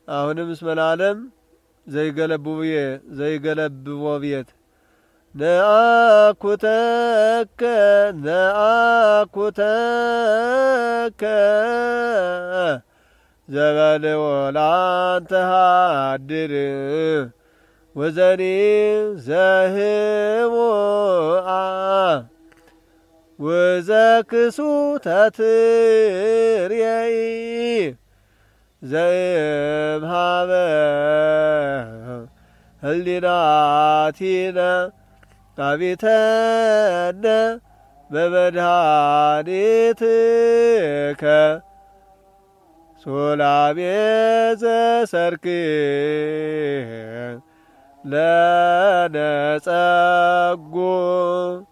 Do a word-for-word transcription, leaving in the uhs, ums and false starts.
አሁንም እስመ ለዓለም ዘይገለብቡየ ዘይገለብቦ ቤት ነአኩተከ ነአኩተከ ዘበልዎ ላንተ ሃድር ወዘኒ ዘህቡአ ወዘክሱተትርየኢ ዘይምሃበ ህሊናቲነ አቢተነ በመድኃኒትከ ሶላቤ ዘሰርክ ለነጸጉ